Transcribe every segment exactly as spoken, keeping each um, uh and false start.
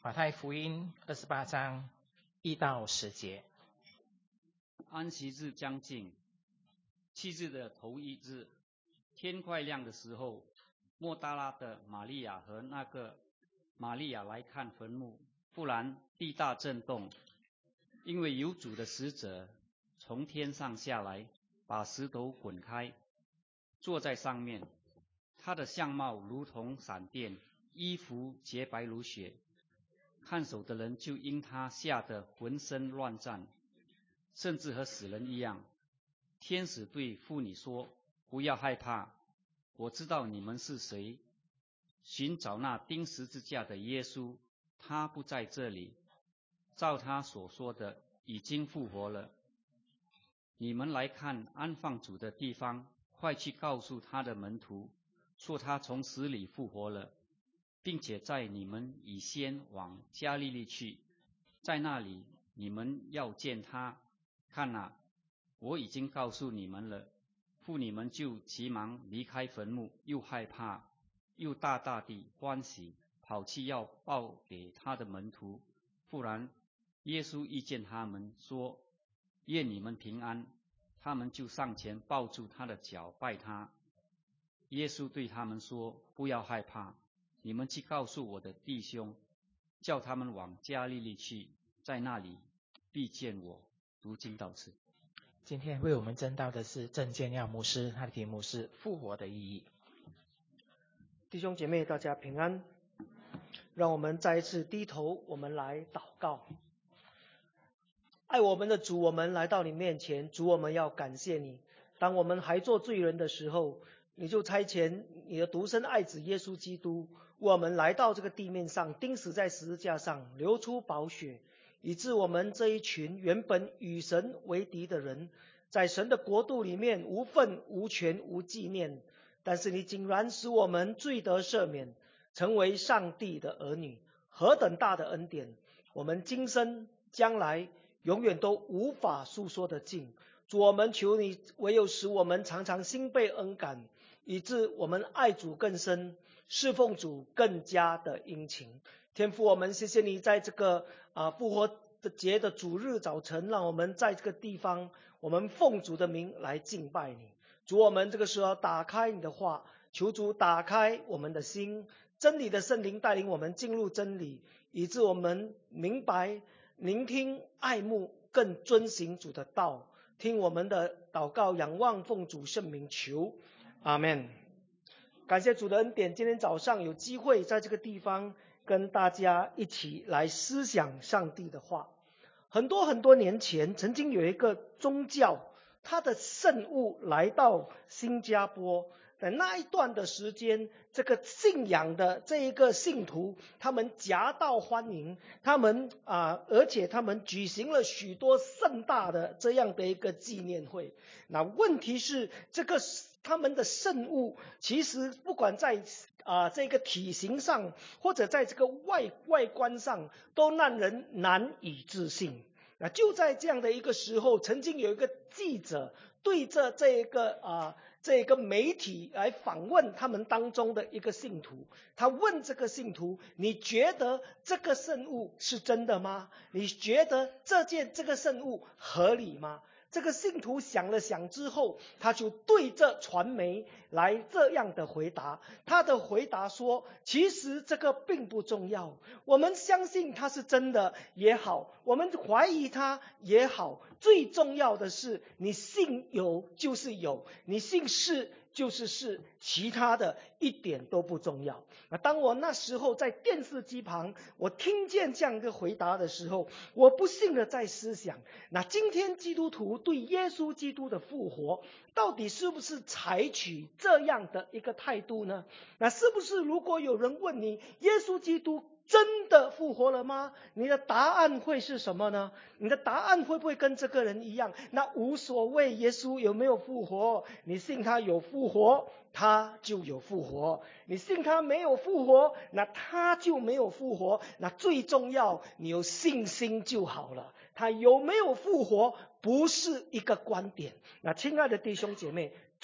马太福音二十八章一到十节。 安息日将近，七日的头一日，天快亮的时候，莫大拉的玛利亚和那个玛利亚来看坟墓，忽然地大震动，因为有主的使者从天上下来，把石头滚开，坐在上面。他的相貌如同闪电，衣服洁白如雪。看守的人就因他吓得浑身乱战，甚至和死人一样。天使对妇女说：“不要害怕，我知道你们是谁，寻找那钉十字架的耶稣，他不在这里，照他所说的，已经复活了。你们来看安放主的地方，快去告诉他的门徒，说他从死里复活了，并且在你们以先往加利利去，在那里你们要见他。看啊，我已经告诉你们了。”妇女们就急忙离开坟墓，又害怕又大大地欢喜，跑去要报给他的门徒。忽然耶稣遇见他们，说：“愿你们平安。”他们就上前抱住他的脚拜他。耶稣对他们说：“不要害怕，你们去告诉我的弟兄，叫他们往加利利去，在那里必见我。”读经到此。 今天为我们证道的是郑建耀牧师，他的题目是复活的意义。 弟兄姐妹，大家平安。让我们再一次低头，我们来祷告。爱我们的主，我们来到你面前，主，我们要感谢你。当我们还做罪人的时候，你就差遣你的独生爱子耶稣基督，我们来到这个地面上，钉死在十字架上，流出宝血，以致我们这一群原本与神为敌的人，在神的国度里面无份无权无纪念，但是你竟然使我们罪得赦免，成为上帝的儿女，何等大的恩典！我们今生将来永远都无法诉说得尽。主，我们求你唯有使我们常常心被恩感，以致我们爱主更深，侍奉主更加的殷勤。天父，我们谢谢你在这个啊复活的节的主日早晨，让我们在这个地方，我们奉主的名来敬拜你。主，我们这个时候打开你的话，求主打开我们的心，真理的圣灵带领我们进入真理，以致我们明白、聆听、爱慕，更遵行主的道。听我们的祷告，仰望奉主圣名求，阿们。感谢主的恩典，今天早上有机会在这个地方跟大家一起来思想上帝的话。很多很多年前，曾经有一个宗教，他的圣物来到新加坡。在那一段的时间，这个信仰的这一个信徒，他们夹道欢迎，他们啊、呃，而且他们举行了许多盛大的这样的一个纪念会。那问题是，这个他们的圣物，其实不管在啊、呃、这个体型上，或者在这个外外观上，都让人难以置信。那就在这样的一个时候，曾经有一个记者对着这一个啊。呃这个媒体来访问他们当中的一个信徒，他问这个信徒：“你觉得这个圣物是真的吗？你觉得这件这个圣物合理吗？”这个信徒想了想之后，他就对着传媒来这样的回答。他的回答说：“其实这个并不重要，我们相信它是真的也好，我们怀疑它也好，最重要的是你信有就是有，你信是就是是，其他的一点都不重要。”那当我那时候在电视机旁，我听见这样一个回答的时候，我不禁的在思想，那今天基督徒对耶稣基督的复活，到底是不是采取这样的一个态度呢？那是不是如果有人问你，耶稣基督真的复活了吗？你的答案会是什么呢？你的答案会不会跟这个人一样？那无所谓耶稣有没有复活，你信他有复活，他就有复活；你信他没有复活，那他就没有复活。那最重要，你有信心就好了。他有没有复活不是一个观点。那亲爱的弟兄姐妹，这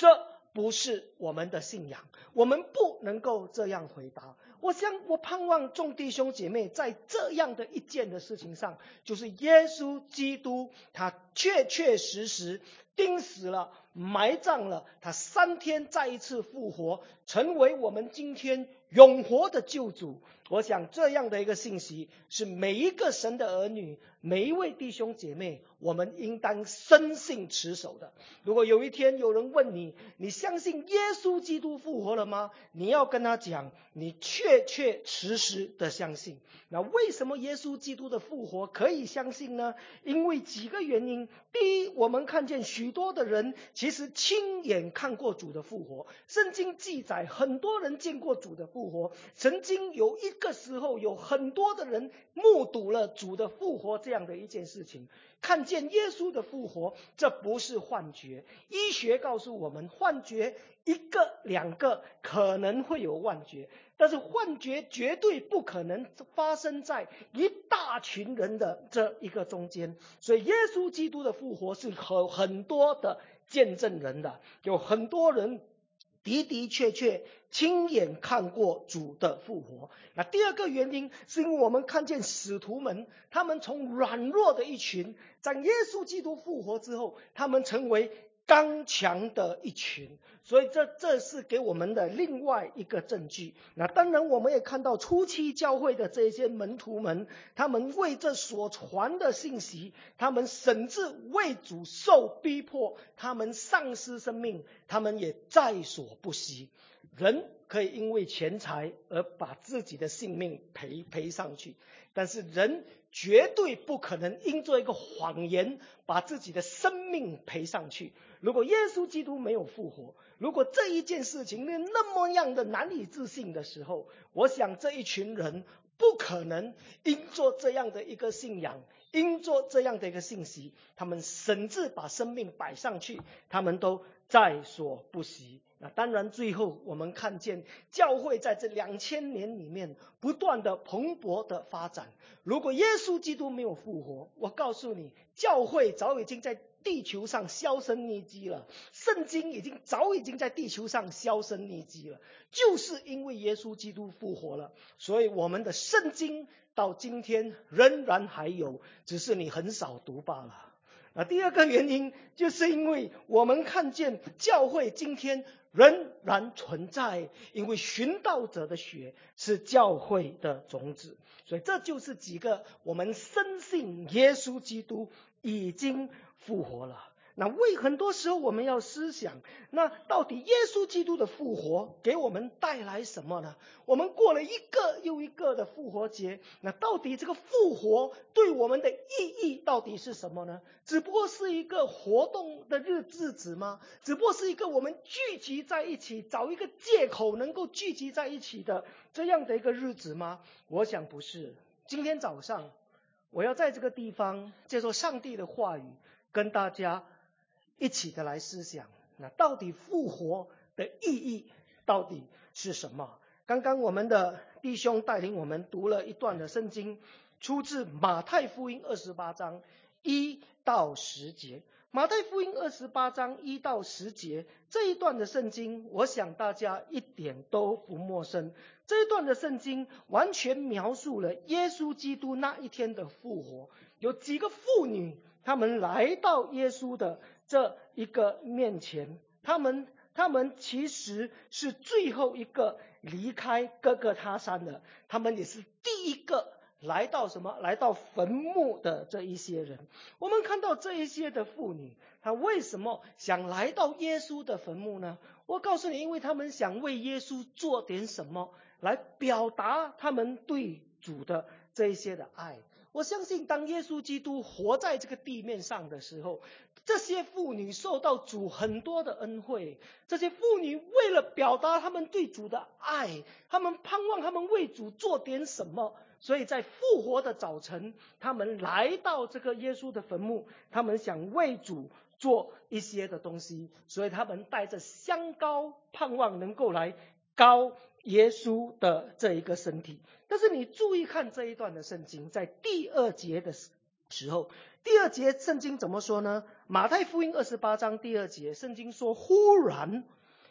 不是我们的信仰，我们不能够这样回答。我想我盼望众弟兄姐妹在这样的一件的事情上，就是耶稣基督他确确实实钉死了，埋葬了，他三天再一次复活，成为我们今天永活的救主。我想这样的一个信息是每一个神的儿女，每一位弟兄姐妹，我们应当深信持守的。如果有一天有人问你，你相信耶稣基督复活了吗？你要跟他讲，你确确实实的相信。那为什么耶稣基督的复活可以相信呢？因为几个原因。第一，我们看见许多的人其实亲眼看过主的复活，圣经记载很多人见过主的复活，曾经有一个时候有很多的人目睹了主的复活这样的一件事情。看见耶稣的复活，这不是幻觉。医学告诉我们，幻觉一个两个可能会有幻觉，但是幻觉绝对不可能发生在一大群人的这一个中间。所以耶稣基督的复活是有很多的见证人的，有很多人的的确确亲眼看过主的复活。那第二个原因是因为我们看见使徒们，他们从软弱的一群，在耶稣基督复活之后，他们成为刚强的一群。所以这这是给我们的另外一个证据。那当然我们也看到初期教会的这些门徒们，他们为这所传的信息，他们甚至为主受逼迫，他们丧失生命，他们也在所不惜。人可以因为钱财而把自己的性命赔赔上去，但是人绝对不可能因做一个谎言把自己的生命赔上去。如果耶稣基督没有复活，如果这一件事情那么样的难以置信的时候，我想这一群人不可能因做这样的一个信仰，因做这样的一个信息，他们甚至把生命摆上去，他们都在所不惜。那当然最后我们看见教会在这两千年里面不断的蓬勃的发展。如果耶稣基督没有复活，我告诉你，教会早已经在地球上销声匿迹了，圣经已经早已经在地球上销声匿迹了。就是因为耶稣基督复活了，所以我们的圣经到今天仍然还有，只是你很少读罢了。那第二个原因就是因为我们看见教会今天仍然存在，因为寻道者的血是教会的种子。所以这就是几个我们深信耶稣基督已经复活了。那为很多时候我们要思想，那到底耶稣基督的复活给我们带来什么呢？我们过了一个又一个的复活节，那到底这个复活对我们的意义到底是什么呢？只不过是一个活动的日日子吗？只不过是一个我们聚集在一起，找一个借口能够聚集在一起的这样的一个日子吗？我想不是。今天早上我要在这个地方接受上帝的话语，跟大家一起的来思想，那到底复活的意义到底是什么？刚刚我们的弟兄带领我们读了一段的圣经，出自马太福音二十八章一到十节。马太福音二十八章一到十节这一段的圣经，我想大家一点都不陌生。这一段的圣经完全描述了耶稣基督那一天的复活。有几个妇女，她们来到耶稣的这一个面前，他们他们其实是最后一个离开各各他山的，他们也是第一个来到什么？来到坟墓的这一些人。我们看到这一些的妇女，她为什么想来到耶稣的坟墓呢？我告诉你，因为他们想为耶稣做点什么，来表达他们对主的这一些的爱。我相信当耶稣基督活在这个地面上的时候，这些妇女受到主很多的恩惠。这些妇女为了表达他们对主的爱，他们盼望他们为主做点什么，所以在复活的早晨，他们来到这个耶稣的坟墓，他们想为主做一些的东西，所以他们带着香膏，盼望能够来膏耶稣的这一个身体。但是你注意看这一段的圣经，在第二节的时候，第二节圣经怎么说呢？马太福音二十八章第二节，圣经说：忽然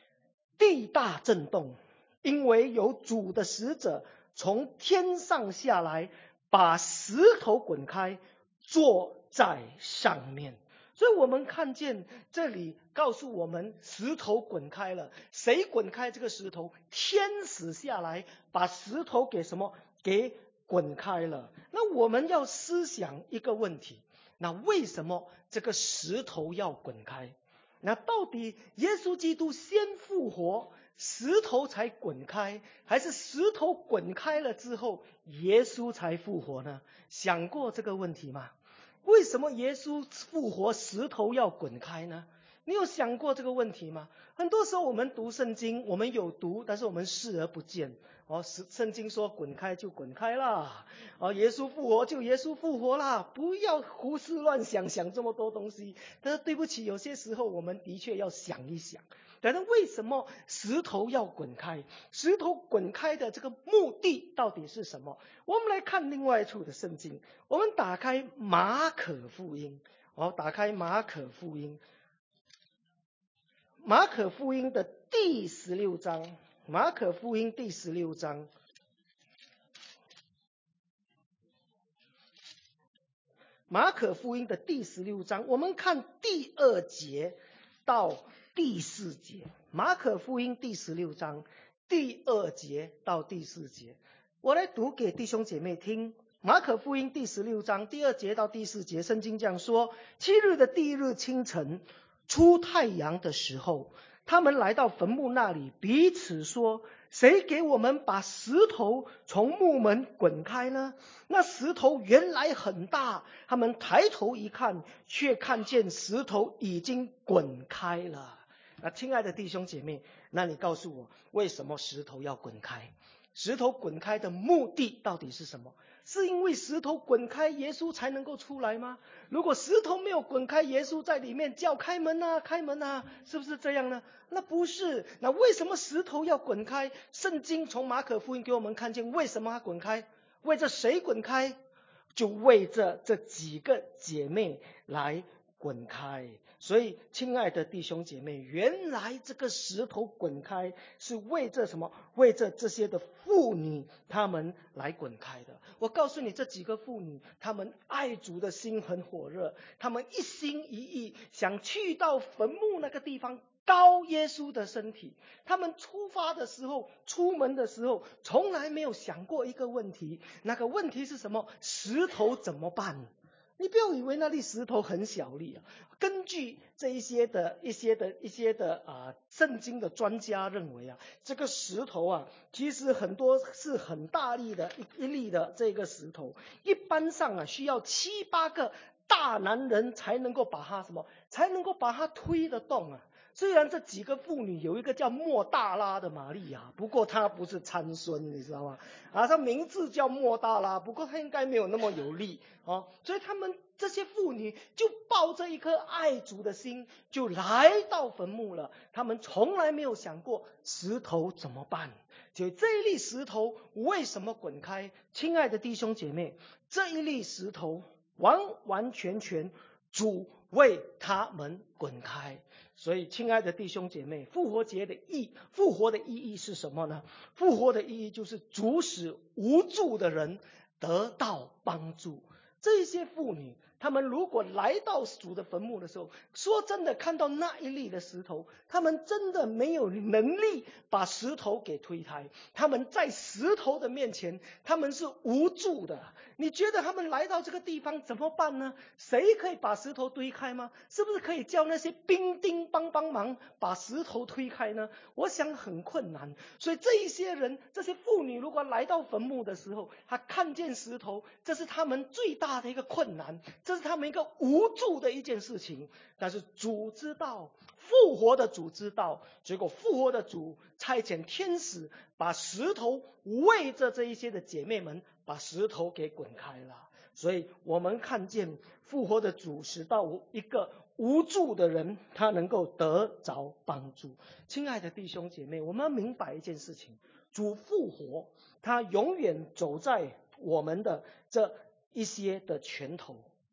地大震动，因为有主的使者从天上下来，把石头滚开，坐在上面。所以我们看见这里告诉我们，石头滚开了。谁滚开这个石头？天使下来把石头给什么？给滚开了。那我们要思想一个问题，那为什么这个石头要滚开？那到底耶稣基督先复活，石头才滚开，还是石头滚开了之后耶稣才复活呢？想过这个问题吗？为什么耶稣复活石头要滚开呢？你有想过这个问题吗？很多时候我们读圣经，我们有读，但是我们视而不见。哦，圣经说滚开就滚开啦，哦，耶稣复活就耶稣复活啦，不要胡思乱想，想这么多东西。但是对不起，有些时候我们的确要想一想。但是为什么石头要滚开？石头滚开的这个目的到底是什么？我们来看另外一处的圣经，我们打开马可福音，哦，打开马可福音，马可福音的第十六章，马可福音第十六章，马可福音的第十六章，我们看第二节到第四节。马可福音第十六章第二节到第四节，我来读给弟兄姐妹听。马可福音第十六章第二节到第四节，圣经这样说：七日的第一日清晨，出太阳的时候，他们来到坟墓那里，彼此说：谁给我们把石头从墓门滚开呢？那石头原来很大，他们抬头一看，却看见石头已经滚开了。那亲爱的弟兄姐妹，那你告诉我，为什么石头要滚开？石头滚开的目的到底是什么？是因为石头滚开，耶稣才能够出来吗？如果石头没有滚开，耶稣在里面叫开门啊，开门啊，是不是这样呢？那不是。那为什么石头要滚开？圣经从马可福音给我们看见为什么它滚开，为着谁滚开？就为着这几个姐妹来滚开。所以亲爱的弟兄姐妹，原来这个石头滚开是为着什么？为着这些的妇女她们来滚开的。我告诉你，这几个妇女她们爱主的心很火热，她们一心一意想去到坟墓那个地方高耶稣的身体。他们出发的时候，出门的时候，从来没有想过一个问题，那个问题是什么？石头怎么办？你不要以为那粒石头很小粒啊！根据这一些的一些的一些的啊，圣经的专家认为啊，这个石头啊，其实很多是很大粒的一一粒的这个石头，一般上啊需要七八个大男人才能够把它什么，才能够把它推得动啊。虽然这几个妇女有一个叫莫大拉的玛利亚，不过她不是参孙，你知道吗？啊，她名字叫莫大拉，不过她应该没有那么有力哦。所以他们这些妇女就抱着一颗爱主的心，就来到坟墓了。他们从来没有想过石头怎么办，就这一粒石头为什么滚开？亲爱的弟兄姐妹，这一粒石头完完全全主为他们滚开。所以亲爱的弟兄姐妹，复活节的意复活的意义是什么呢？复活的意义就是主使无助的人得到帮助。这些妇女他们如果来到主的坟墓的时候，说真的，看到那一粒的石头，他们真的没有能力把石头给推开。他们在石头的面前，他们是无助的。你觉得他们来到这个地方怎么办呢？谁可以把石头推开吗？是不是可以叫那些兵丁帮帮忙把石头推开呢？我想很困难。所以这一些人，这些妇女如果来到坟墓的时候，他看见石头，这是他们最大的一个困难，这是他们一个无助的一件事情。但是主知道，复活的主知道，结果复活的主差遣天使把石头为着这一些的姐妹们把石头给滚开了。所以我们看见复活的主使到一个无助的人他能够得着帮助。亲爱的弟兄姐妹，我们要明白一件事情，主复活他永远走在我们的这一些的拳头，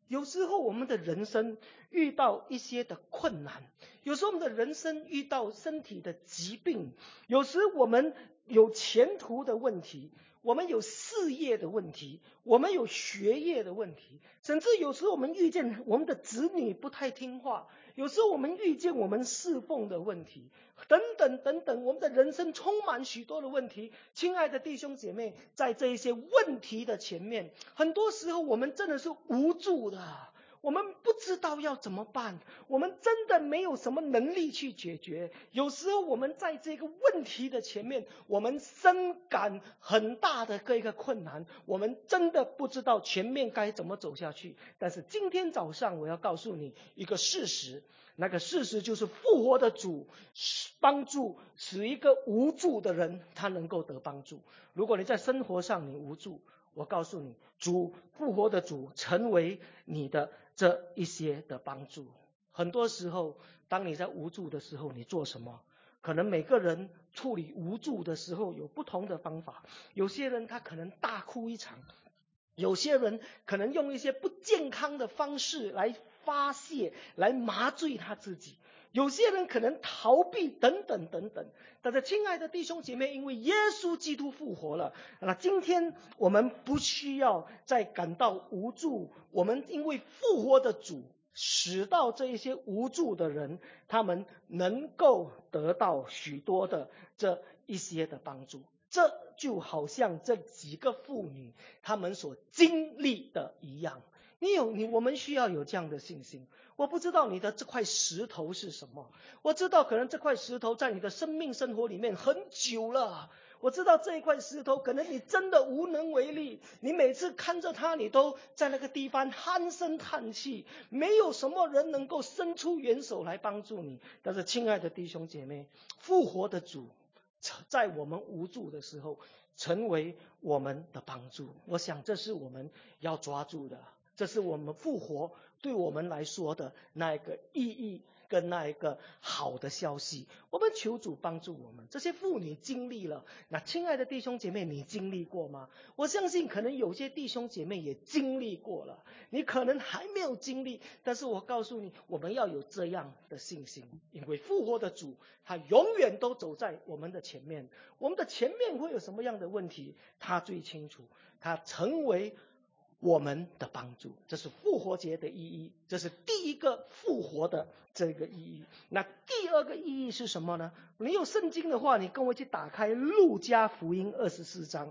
有时候我们的人生遇到一些的困难，有时候我们的人生遇到身体的疾病，有时我们有前途的问题，我们有事业的问题，我们有学业的问题，甚至有时候我们遇见我们的子女不太听话，有时候我们遇见我们侍奉的问题，等等等等，我们的人生充满许多的问题。亲爱的弟兄姐妹，在这一些问题的前面，很多时候我们真的是无助的，我们不知道要怎么办，我们真的没有什么能力去解决。有时候我们在这个问题的前面，我们深感很大的一个困难，我们真的不知道前面该怎么走下去。但是今天早上我要告诉你一个事实，那个事实就是复活的主帮助使一个无助的人他能够得帮助。如果你在生活上你无助，我告诉你，主复活的主成为你的这一些的帮助。很多时候当你在无助的时候，你做什么？可能每个人处理无助的时候有不同的方法，有些人他可能大哭一场，有些人可能用一些不健康的方式来发泄，来麻醉他自己，有些人可能逃避等等等等。但是亲爱的弟兄姐妹，因为耶稣基督复活了，那今天我们不需要再感到无助，我们因为复活的主使到这一些无助的人，他们能够得到许多的这一些的帮助。这就好像这几个妇女她们所经历的一样，你有你我们需要有这样的信心。我不知道你的这块石头是什么，我知道可能这块石头在你的生命生活里面很久了，我知道这一块石头可能你真的无能为力，你每次看着它你都在那个地方唉声叹气，没有什么人能够伸出援手来帮助你。但是亲爱的弟兄姐妹，复活的主在我们无助的时候成为我们的帮助，我想这是我们要抓住的，这是我们复活对我们来说的那一个意义跟那一个好的消息。我们求主帮助我们。这些妇女经历了，那亲爱的弟兄姐妹，你经历过吗？我相信可能有些弟兄姐妹也经历过了，你可能还没有经历，但是我告诉你，我们要有这样的信心，因为复活的主他永远都走在我们的前面，我们的前面会有什么样的问题他最清楚，他成为我们的帮助。这是复活节的意义，这是第一个复活的这个意义。那第二个意义是什么呢？你有圣经的话，你跟我一起打开路加福音二十四章。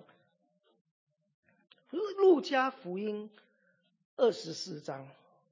路加福音二十四章，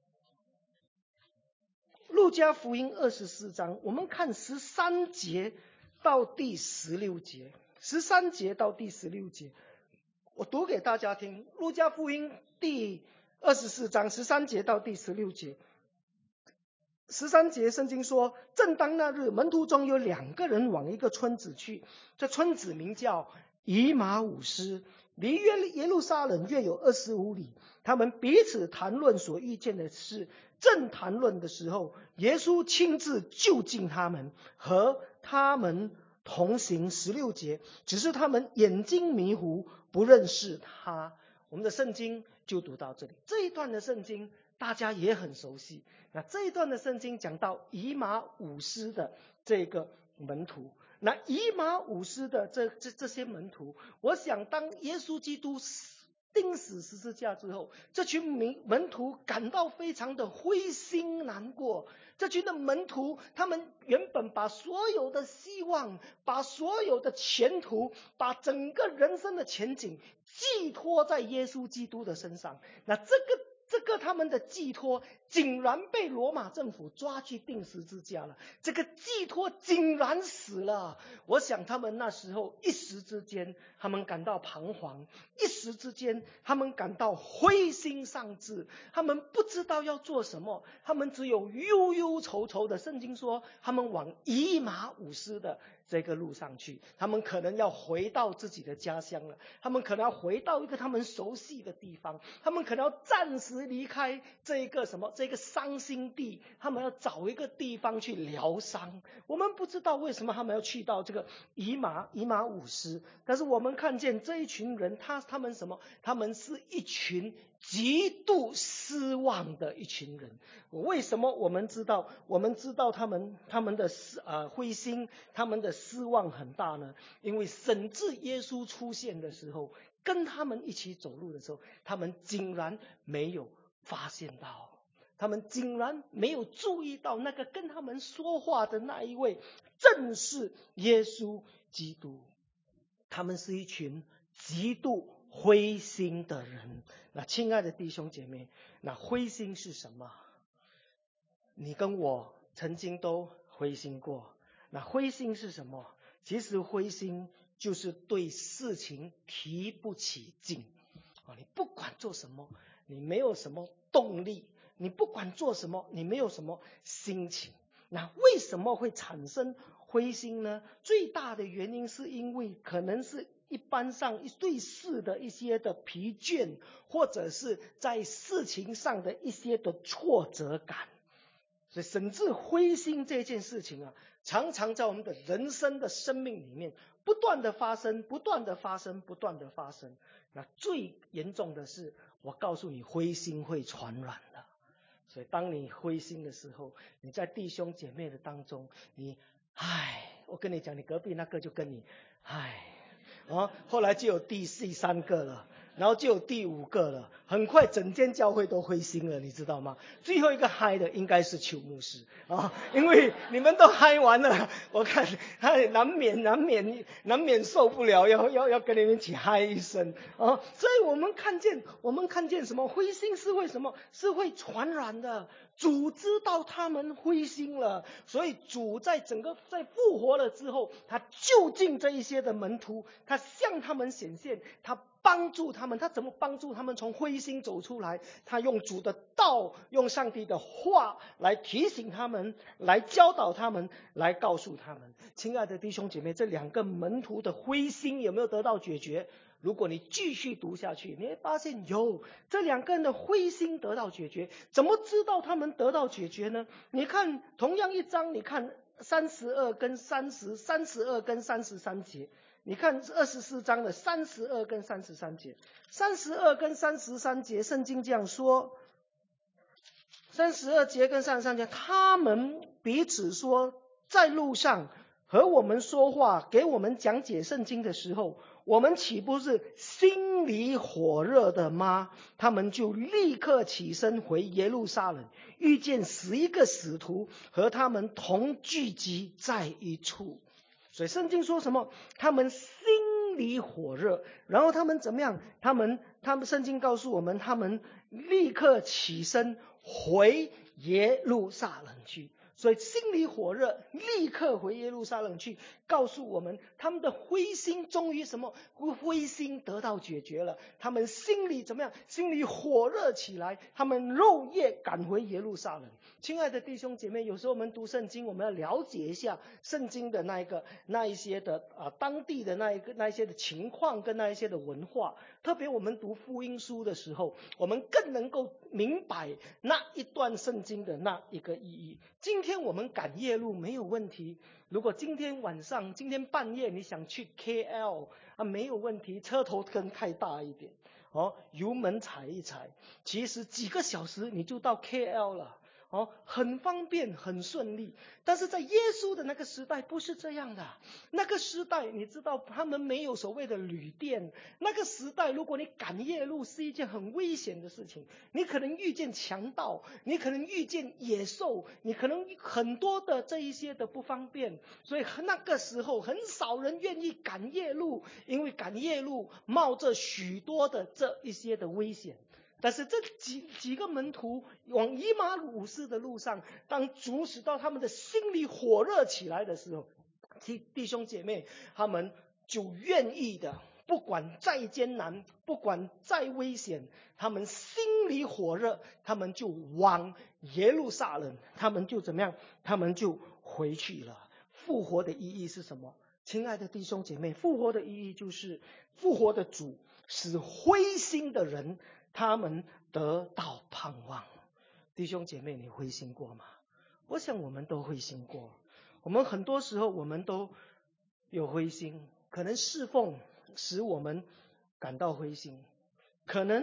路加福音二十四章，我们看十三节到第十六节，十三节到第十六节，我读给大家听。路加福音第二十四章十三节到第十六节。十三节圣经说，正当那日，门徒中有两个人往一个村子去，这村子名叫以马忤斯，离约耶路撒冷约有二十五里。他们彼此谈论所遇见的事，正谈论的时候，耶稣亲自就近他们，和他们同行。十六节，只是他们眼睛迷糊，不认识他。我们的圣经就读到这里。这一段的圣经大家也很熟悉。那这一段的圣经讲到以马忤斯的这个门徒，那以马忤斯的这这这些门徒，我想当耶稣基督钉死十字架之后，这群门徒感到非常的灰心难过。这群的门徒，他们原本把所有的希望，把所有的前途，把整个人生的前景寄托在耶稣基督的身上。那这个这个他们的寄托竟然被罗马政府抓去钉十字架了，这个寄托竟然死了。我想他们那时候一时之间他们感到彷徨，一时之间他们感到灰心丧志，他们不知道要做什么，他们只有忧忧愁愁的。圣经说他们往以马忤斯的这个路上去，他们可能要回到自己的家乡了，他们可能要回到一个他们熟悉的地方，他们可能要暂时离开这一个什么这个伤心地，他们要找一个地方去疗伤。我们不知道为什么他们要去到这个以马以马忤斯，但是我们看见这一群人，他他们什么？他们是一群极度失望的一群人。为什么我们知道？我们知道他们他们的呃灰心，他们的失望很大呢？因为甚至耶稣出现的时候，跟他们一起走路的时候，他们竟然没有发现到，他们竟然没有注意到那个跟他们说话的那一位，正是耶稣基督。他们是一群极度灰心的人。那亲爱的弟兄姐妹，那灰心是什么？你跟我曾经都灰心过。那灰心是什么？其实灰心就是对事情提不起劲。你不管做什么，你没有什么动力，你不管做什么，你没有什么心情。那为什么会产生灰心呢？最大的原因是因为可能是一般上对事的一些的疲倦，或者是在事情上的一些的挫折感。所以甚至灰心这件事情啊，常常在我们的人生的生命里面不断的发生，不断的发生，不断的发生。那最严重的是，我告诉你，灰心会传染的。所以当你灰心的时候，你在弟兄姐妹的当中，你唉，我跟你讲，你隔壁那个就跟你唉，啊，后来就有第第三个了，然后就有第五个了，很快整间教会都灰心了，你知道吗？最后一个嗨的应该是邱牧师啊，因为你们都嗨完了，我看他难免难免难免受不了，要要要跟你们一起嗨一声啊。所以我们看见我们看见什么？灰心是为什么？是会传染的。主知道他们灰心了，所以主在整个在复活了之后，他就近这一些的门徒，他向他们显现，他帮助他们。他怎么帮助他们从灰心走出来？他用主的道，用上帝的话来提醒他们，来教导他们，来告诉他们。亲爱的弟兄姐妹，这两个门徒的灰心有没有得到解决？如果你继续读下去，你会发现有这两个人的灰心得到解决。怎么知道他们得到解决呢？你看同样一章，你看三十二跟三十三十二跟三十三节，你看二十四章的三十二跟三十三节，三十二跟三十三节，圣经这样说，三十二节跟三十三节，他们彼此说，在路上和我们说话，给我们讲解圣经的时候，我们岂不是心里火热的吗？他们就立刻起身回耶路撒冷，遇见十一个使徒和他们同聚集在一处。所以圣经说什么？他们心里火热，然后他们怎么样？他们他们圣经告诉我们，他们立刻起身回耶路撒冷去。所以心里火热，立刻回耶路撒冷去，告诉我们他们的灰心终于什么？灰心得到解决了。他们心里怎么样？心里火热起来，他们肉夜赶回耶路撒冷。亲爱的弟兄姐妹，有时候我们读圣经，我们要了解一下圣经的那一个那一些的啊当地的那一个那一些的情况跟那一些的文化。特别我们读福音书的时候，我们更能够明白那一段圣经的那一个意义。今天我们赶夜路没有问题，如果今天晚上今天半夜你想去 K L 啊，没有问题，车头灯太大一点哦，油门踩一踩，其实几个小时你就到 K L 了哦，很方便很顺利。但是在耶稣的那个时代不是这样的。那个时代你知道他们没有所谓的旅店，那个时代如果你赶夜路是一件很危险的事情，你可能遇见强盗，你可能遇见野兽，你可能很多的这一些的不方便。所以那个时候很少人愿意赶夜路，因为赶夜路冒着许多的这一些的危险。但是这几几个门徒往以马忤斯的路上，当主使到他们的心里火热起来的时候，弟兄姐妹，他们就愿意的，不管再艰难，不管再危险，他们心里火热，他们就往耶路撒冷，他们就怎么样？他们就回去了。复活的意义是什么？亲爱的弟兄姐妹，复活的意义就是复活的主使灰心的人他们得到盼望。弟兄姐妹，你灰心过吗？我想我们都灰心过。我们很多时候我们都有灰心，可能侍奉使我们感到灰心，可能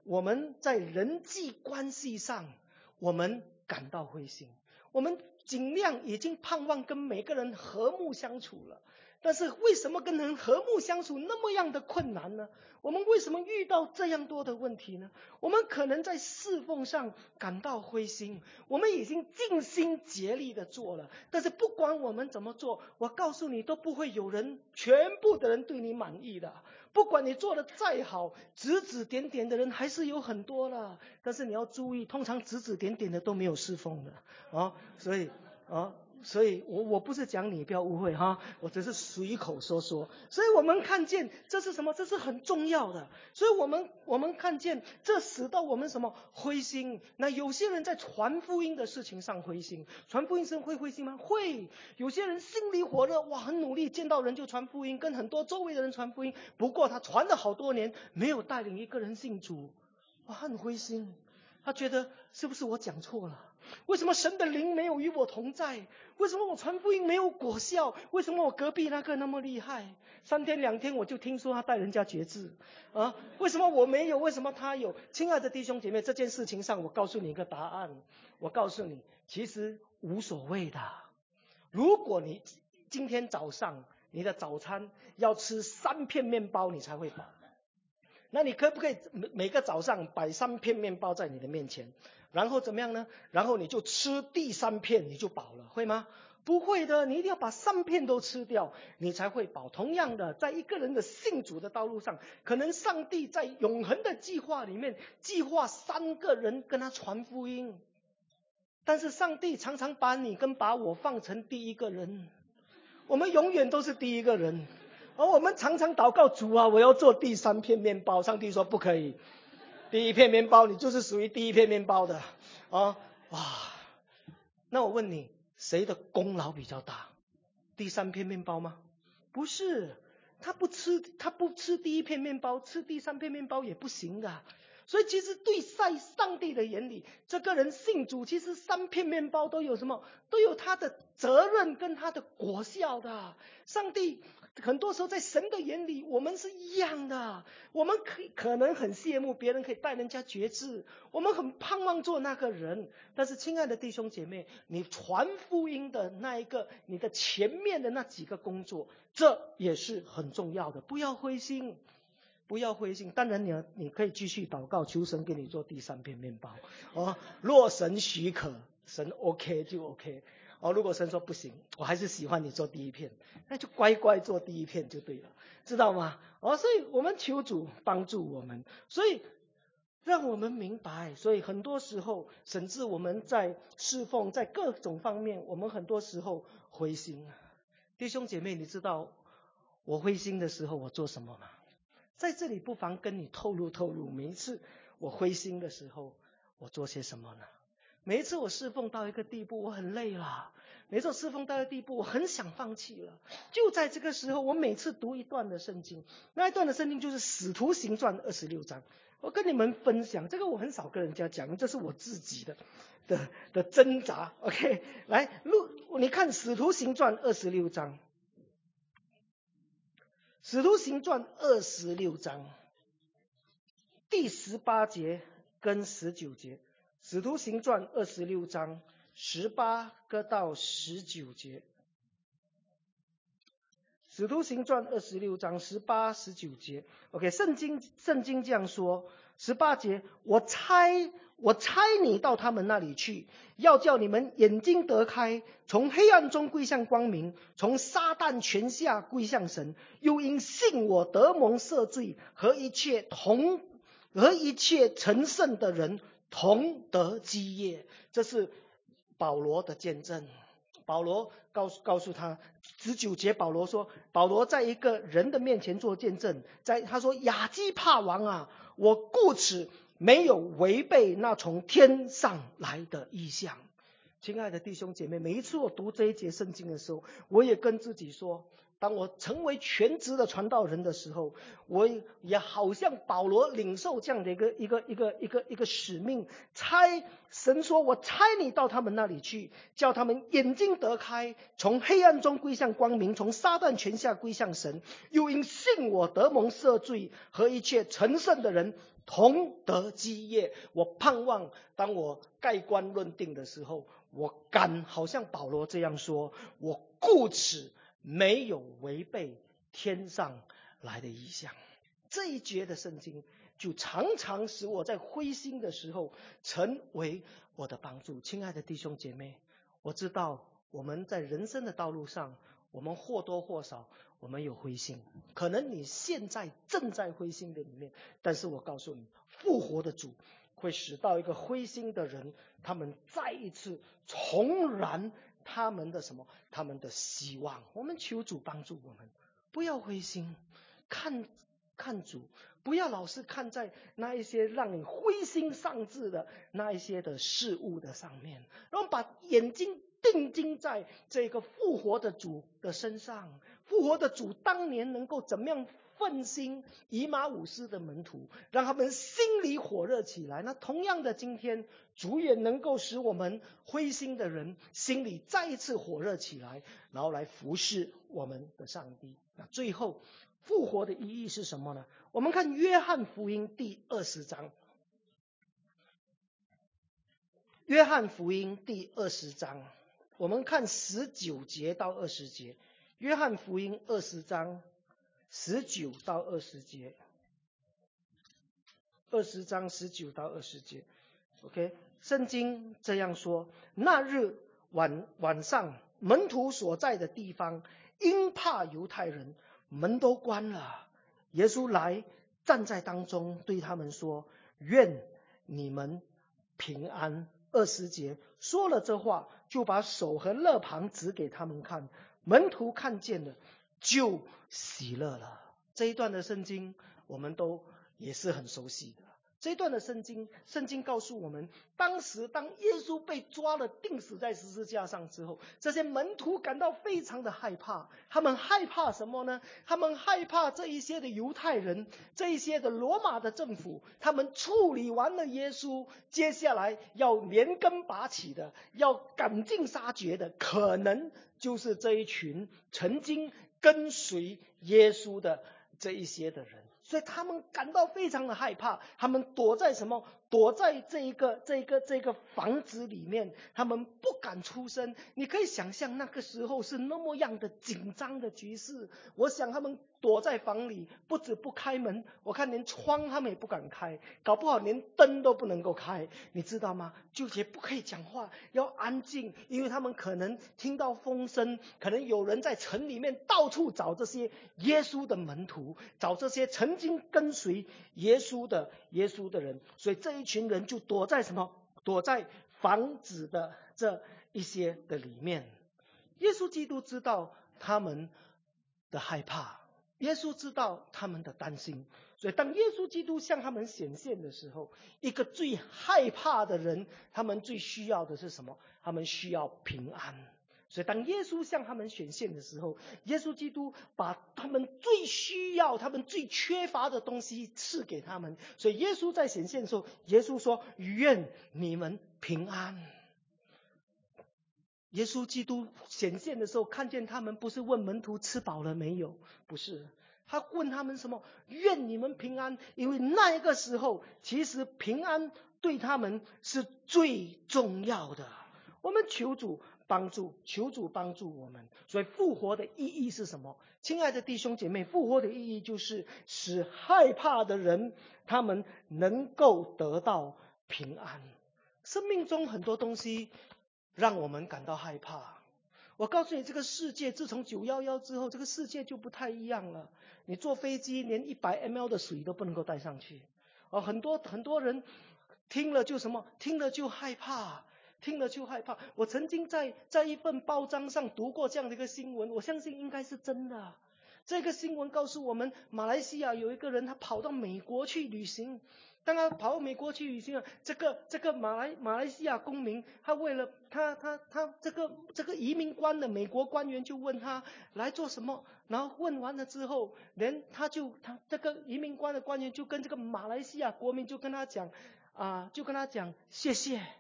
我们在人际关系上，我们感到灰心。我们尽量已经盼望跟每个人和睦相处了，但是为什么跟人和睦相处那么样的困难呢？我们为什么遇到这样多的问题呢？我们可能在侍奉上感到灰心，我们已经尽心竭力的做了，但是不管我们怎么做，我告诉你都不会有人全部的人对你满意的。不管你做的再好，指指点点的人还是有很多了，但是你要注意，通常指指点点的都没有侍奉的啊，所以啊。所以我我不是讲你，不要误会哈，我只是随口说说。所以我们看见这是什么？这是很重要的。所以我们我们看见这使到我们什么灰心？那有些人在传福音的事情上灰心，传福音时会灰心吗？会。有些人心里火热，哇，很努力，见到人就传福音，跟很多周围的人传福音。不过他传了好多年，没有带领一个人信主，哇，很灰心。他觉得是不是我讲错了？为什么神的灵没有与我同在？为什么我传福音没有果效？为什么我隔壁那个那么厉害？三天两天我就听说他带人家决志啊？为什么我没有？为什么他有？亲爱的弟兄姐妹，这件事情上我告诉你一个答案。我告诉你，其实无所谓的。如果你今天早上你的早餐要吃三片面包你才会饱，那你可不可以每个早上摆三片面包在你的面前，然后怎么样呢？然后你就吃第三片你就饱了，会吗？不会的，你一定要把三片都吃掉，你才会饱。同样的，在一个人的信主的道路上，可能上帝在永恒的计划里面计划三个人跟他传福音，但是上帝常常把你跟把我放成第一个人，我们永远都是第一个人。而我们常常祷告，主啊，我要做第三片面包。上帝说不可以，第一片面包你就是属于第一片面包的啊！哇，那我问你，谁的功劳比较大？第三片面包吗？不是，他不吃，他不吃第一片面包，吃第三片面包也不行的。所以其实对在上帝的眼里，这个人信主，其实三片面包都有什么？都有他的责任跟他的果效的。上帝很多时候在神的眼里，我们是一样的。我们可以可能很羡慕别人可以带人家决志，我们很盼望做那个人。但是亲爱的弟兄姐妹，你传福音的那一个，你的前面的那几个工作，这也是很重要的。不要灰心。不要灰心，当然你你可以继续祷告，求神给你做第三片面包哦。若神许可，神 OK 就 OK 哦。如果神说不行，我还是喜欢你做第一片，那就乖乖做第一片就对了，知道吗？哦，所以我们求主帮助我们，所以让我们明白，所以很多时候，甚至我们在侍奉，在各种方面，我们很多时候灰心。弟兄姐妹，你知道我灰心的时候我做什么吗？在这里不妨跟你透露透露，每一次我灰心的时候我做些什么呢？每一次我侍奉到一个地步我很累了，每一次我侍奉到一个地步我很想放弃了，就在这个时候，我每次读一段的圣经，那一段的圣经就是使徒行传二十六章。我跟你们分享，这个我很少跟人家讲，这是我自己的的的挣扎。 OK， 来录，你看使徒行传二十六章，使徒行传二十六章第十八节跟十九节，使徒行传二十六章十八个到十九节，使徒行传二十六章十八十九节。 OK， 圣经圣经这样说，十八节，我猜我差你到他们那里去，要叫你们眼睛得开，从黑暗中归向光明，从撒旦权下归向神，又因信我得蒙赦罪，和一切同和一切成圣的人同得基业。这是保罗的见证。保罗告诉告诉他，十九节保罗说，保罗在一个人的面前做见证，在他说，亚基帕王啊，我故此没有违背那从天上来的意象。亲爱的弟兄姐妹，每一次我读这一节圣经的时候，我也跟自己说，当我成为全职的传道人的时候，我也好像保罗领受这样的一个一个一个一个一个使命，差神说，我差你到他们那里去，叫他们眼睛得开，从黑暗中归向光明，从撒旦权下归向神，又因信我得蒙赦罪，和一切成圣的人同得基业。我盼望当我盖棺论定的时候，我敢好像保罗这样说，我故此没有违背天上来的意象。这一节的圣经就常常使我在灰心的时候成为我的帮助。亲爱的弟兄姐妹，我知道我们在人生的道路上，我们或多或少我们有灰心，可能你现在正在灰心的里面，但是我告诉你，复活的主会使到一个灰心的人，他们再一次重燃他们的什么？他们的希望。我们求主帮助我们，不要灰心，看看主，不要老是看在那一些让你灰心丧志的那一些的事物的上面，然后把眼睛定睛在这个复活的主的身上。复活的主当年能够怎么样奋心以马忤斯的门徒，让他们心里火热起来。那同样的，今天主也能够使我们灰心的人心里再一次火热起来，然后来服侍我们的上帝。那最后复活的意义是什么呢？我们看约翰福音第二十章，约翰福音第二十章，我们看十九节到二十节。约翰福音二十章十九到二十节，二十章十九到二十节。OK， 圣经这样说：那日晚晚上，门徒所在的地方，因怕犹太人，门都关了。耶稣来站在当中，对他们说：愿你们平安。二十节说了这话，就把手和肋旁指给他们看。门徒看见了，就喜乐了。这一段的圣经我们都也是很熟悉的。这一段的圣经，圣经告诉我们，当时当耶稣被抓了钉死在十字架上之后，这些门徒感到非常的害怕。他们害怕什么呢？他们害怕这一些的犹太人，这一些的罗马的政府，他们处理完了耶稣，接下来要连根拔起的，要赶尽杀绝的，可能就是这一群曾经跟随耶稣的这一些的人。所以他们感到非常的害怕，他们躲在什么？躲在这一个这一个这个房子里面，他们不敢出声。你可以想象那个时候是那么样的紧张的局势。我想他们躲在房里，不止不开门，我看连窗他们也不敢开，搞不好连灯都不能够开，你知道吗？就也不可以讲话，要安静，因为他们可能听到风声，可能有人在城里面到处找这些耶稣的门徒，找这些曾经跟随耶稣的耶稣的人。所以这一群人就躲在什么？躲在房子的这一些的里面。耶稣基督知道他们的害怕，耶稣知道他们的担心。所以当耶稣基督向他们显现的时候，一个最害怕的人，他们最需要的是什么？他们需要平安。所以当耶稣向他们显现的时候，耶稣基督把他们最需要、他们最缺乏的东西赐给他们。所以耶稣在显现的时候，耶稣说：愿你们平安。耶稣基督显现的时候，看见他们，不是问门徒吃饱了没有，不是，他问他们什么？愿你们平安。因为那一个时候，其实平安对他们是最重要的。我们求主帮助，求主帮助我们。所以复活的意义是什么？亲爱的弟兄姐妹，复活的意义就是使害怕的人，他们能够得到平安。生命中很多东西让我们感到害怕。我告诉你，这个世界自从九一一之后，这个世界就不太一样了。你坐飞机连一百 M L 的水都不能够带上去。哦，很多很多人听了就什么？听了就害怕。听了就害怕。我曾经在在一份报章上读过这样的一个新闻，我相信应该是真的。这个新闻告诉我们，马来西亚有一个人，他跑到美国去旅行。当他跑到美国去旅行，这个这个马来马来西亚公民，他为了他他他这个这个移民官的美国官员就问他来做什么，然后问完了之后，连他就他这个移民官的官员就跟这个马来西亚国民就跟他讲啊、呃，就跟他讲谢谢。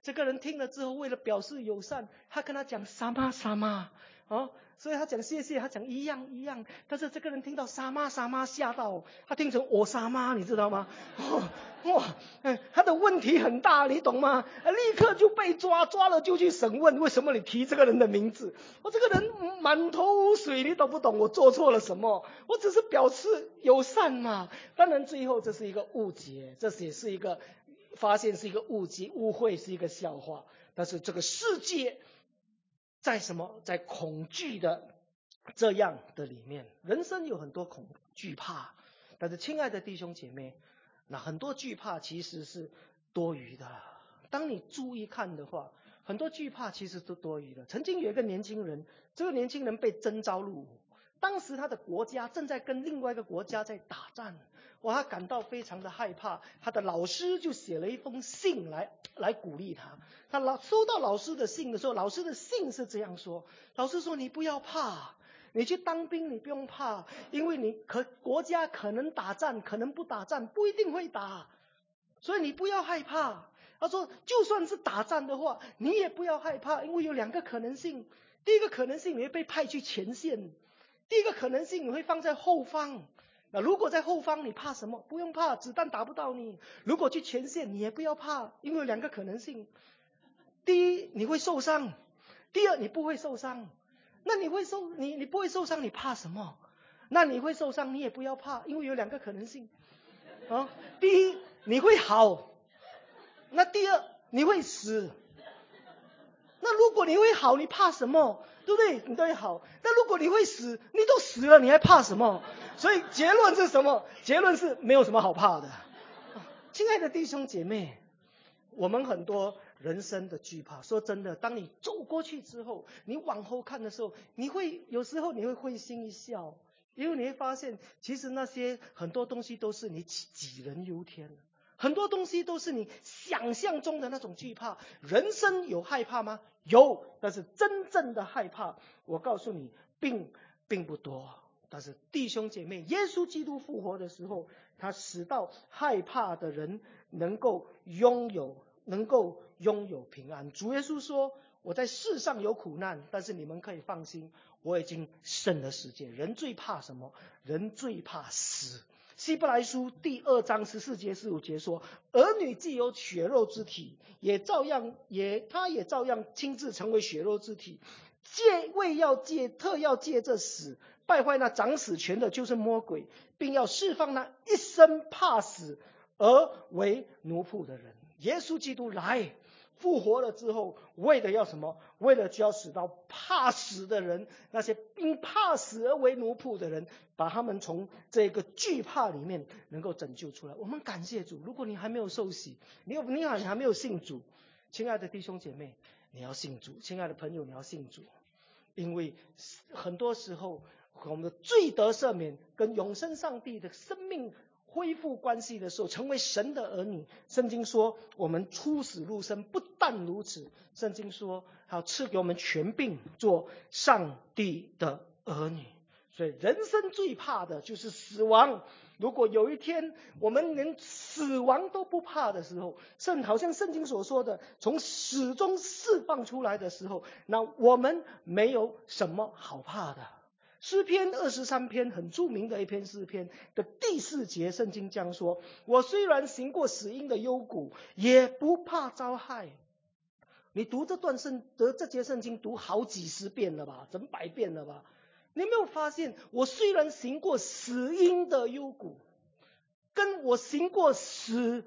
这个人听了之后，为了表示友善，他跟他讲萨玛萨玛，哦，所以他讲谢谢，他讲一样一样。但是这个人听到萨玛萨玛吓到，他听成我萨玛，你知道吗？哦哇，他的问题很大，你懂吗？立刻就被抓，抓了就去审问，为什么你提这个人的名字？我这个人满头污水，你懂不懂？我做错了什么？我只是表示友善嘛。当然最后这是一个误解，这也是一个发现是一个误解、误会，是一个笑话。但是这个世界在什么？在恐惧的这样的里面，人生有很多恐惧怕。但是亲爱的弟兄姐妹，那很多惧怕其实是多余的。当你注意看的话，很多惧怕其实都多余的。曾经有一个年轻人，这个年轻人被征召入伍，当时他的国家正在跟另外一个国家在打仗，哇，他感到非常的害怕。他的老师就写了一封信来来鼓励他。他老收到老师的信的时候，老师的信是这样说：老师说，你不要怕，你去当兵你不用怕，因为你可国家可能打仗，可能不打仗，不一定会打，所以你不要害怕。他说就算是打仗的话，你也不要害怕，因为有两个可能性。第一个可能性，你会被派去前线；第一个可能性，你会放在后方。那如果在后方，你怕什么？不用怕，子弹打不到你。如果去前线，你也不要怕，因为有两个可能性。第一，你会受伤；第二，你不会受伤。那你会受你你不会受伤，你怕什么？那你会受伤，你也不要怕，因为有两个可能性。啊，第一，你会好；那第二，你会死。那如果你会好，你怕什么？对不对？你都会好。但如果你会死，你都死了，你还怕什么？所以结论是什么？结论是没有什么好怕的。亲爱的弟兄姐妹，我们很多人生的惧怕，说真的，当你走过去之后，你往后看的时候，你会有时候你会会心一笑，因为你会发现，其实那些很多东西都是你杞人忧天的。很多东西都是你想象中的那种惧怕。人生有害怕吗？有，但是真正的害怕，我告诉你，并并不多。但是弟兄姐妹，耶稣基督复活的时候，他使到害怕的人能够拥有，能够拥有平安。主耶稣说：“我在世上有苦难，但是你们可以放心，我已经胜了世界。”人最怕什么？人最怕死。希伯来书第二章十四节十五节说：“儿女既有血肉之体，也照样也他也照样亲自成为血肉之体，借为要借特要借这死败坏那掌死权的，就是魔鬼，并要释放那一生怕死而为奴仆的人。”耶稣基督来复活了之后，为了要什么？为了就要使到怕死的人，那些因怕死而为奴仆的人，把他们从这个惧怕里面能够拯救出来。我们感谢主。如果你还没有受洗，你有你还没有信主，亲爱的弟兄姐妹，你要信主；亲爱的朋友，你要信主。因为很多时候，我们的罪得赦免跟永生上帝的生命恢复关系的时候，成为神的儿女。圣经说我们出死入生，不但如此，圣经说还要赐给我们权柄做上帝的儿女。所以人生最怕的就是死亡。如果有一天我们连死亡都不怕的时候，圣好像圣经所说的，从死中释放出来的时候，那我们没有什么好怕的。诗篇二十三篇很著名的一篇诗篇的第四节，圣经这样说：“我虽然行过死荫的幽谷，也不怕遭害。”你读这段圣得这节圣经读好几十遍了吧，整百遍了吧？你有没有发现，我虽然行过死荫的幽谷，跟我行过死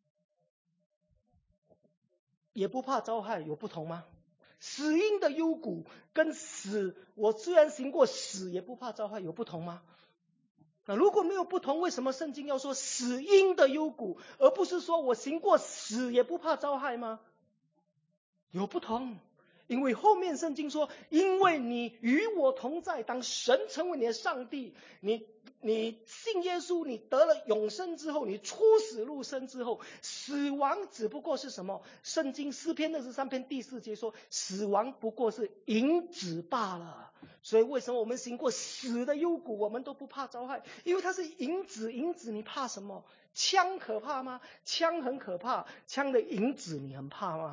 也不怕遭害有不同吗？死荫的幽谷跟死，我虽然行过死也不怕遭害有不同吗？那如果没有不同，为什么圣经要说死荫的幽谷，而不是说我行过死也不怕遭害吗？有不同。因为后面圣经说，因为你与我同在，当神成为你的上帝，你你信耶稣，你得了永生之后，你出死入生之后，死亡只不过是什么？圣经诗篇二十三篇第四节说，死亡不过是影子罢了。所以为什么我们行过死的幽谷，我们都不怕遭害？因为它是影子，影子你怕什么？枪可怕吗？枪很可怕，枪的影子你很怕吗？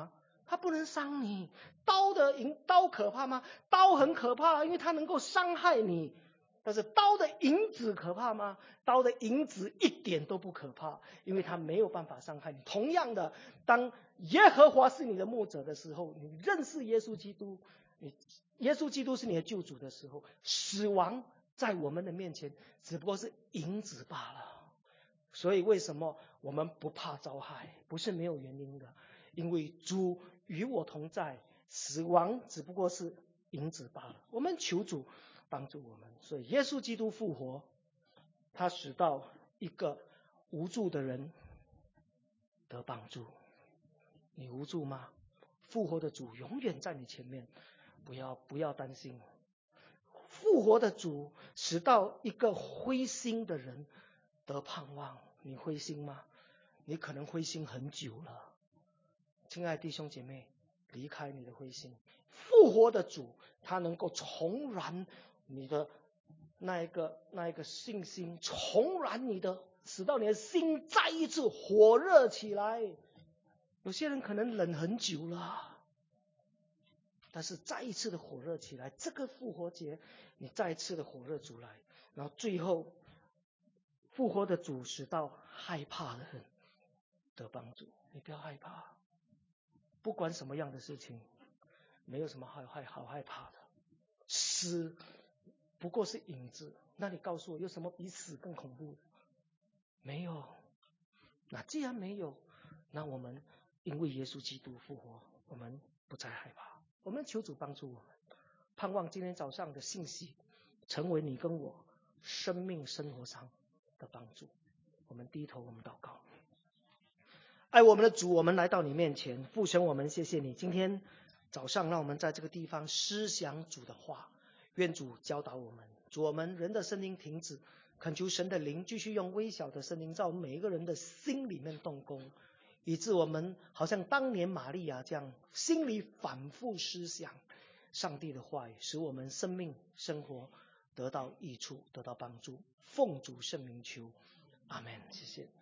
它不能伤你。刀的银刀可怕吗？刀很可怕，因为它能够伤害你。但是刀的银子可怕吗？刀的银子一点都不可怕，因为它没有办法伤害你。同样的，当耶和华是你的牧者的时候，你认识耶稣基督，你耶稣基督是你的救主的时候，死亡在我们的面前只不过是银子罢了。所以为什么我们不怕遭害？不是没有原因的，因为主与我同在，死亡只不过是银子罢了。我们求主帮助我们。所以耶稣基督复活，他使到一个无助的人得帮助。你无助吗？复活的主永远在你前面，不要不要担心。复活的主使到一个灰心的人得盼望。你灰心吗？你可能灰心很久了。亲爱的弟兄姐妹，离开你的灰心。复活的主他能够重燃你的那一个那一个信心，重燃你的，使到你的心再一次火热起来。有些人可能冷很久了，但是再一次的火热起来。这个复活节你再一次的火热出来，然后最后复活的主使到害怕的人得帮助。你不要害怕，不管什么样的事情，没有什么好害好害怕的。死不过是影子，那你告诉我有什么比死更恐怖的？没有。那既然没有，那我们因为耶稣基督复活，我们不再害怕。我们求主帮助我们，盼望今天早上的信息成为你跟我生命生活上的帮助。我们低头，我们祷告。爱我们的主，我们来到你面前，父神，我们谢谢你今天早上让我们在这个地方思想主的话，愿主教导我们。主，我们人的声音停止，恳求神的灵继续用微小的声音在我们每一个人的心里面动工，以致我们好像当年玛利亚这样，心里反复思想上帝的话语，使我们生命生活得到益处，得到帮助。奉主圣名求，阿们。谢谢。